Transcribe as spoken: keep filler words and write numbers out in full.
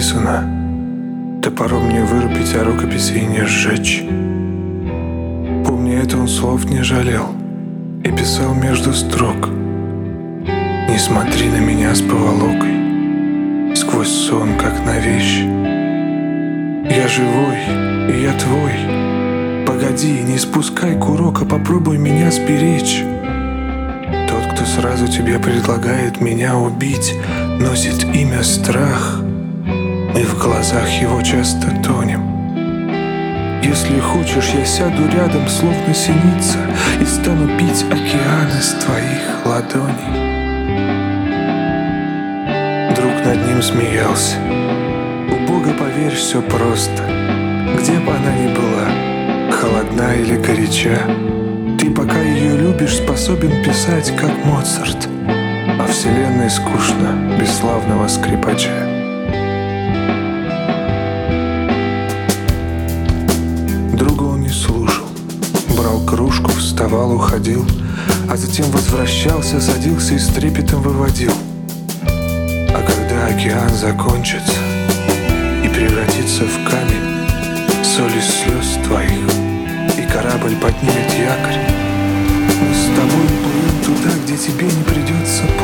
написано, топором не вырубить, а рукописи не сжечь. Помня это, он слов не жалел и писал между строк: не смотри на меня с поволокой, сквозь сон, как на вещь. Я живой, и я твой. Погоди, не спускай курок, а попробуй меня сберечь. Тот, кто сразу тебе предлагает меня убить, носит имя страх, и в глазах его часто тонем. Если хочешь, я сяду рядом, словно синица, и стану пить океан из твоих ладоней. Друг над ним смеялся. У Бога, поверь, все просто. Где бы она ни была, холодна или горяча, ты, пока ее любишь, способен писать, как Моцарт. А вселенной скучно без славного скрипача. Друга он не слушал, брал кружку, вставал, уходил, а затем возвращался, садился и с трепетом выводил. А когда океан закончится и превратится в камень, соль из слез твоих, и корабль поднимет якорь, мы с тобой уплывем туда, где тебе не придется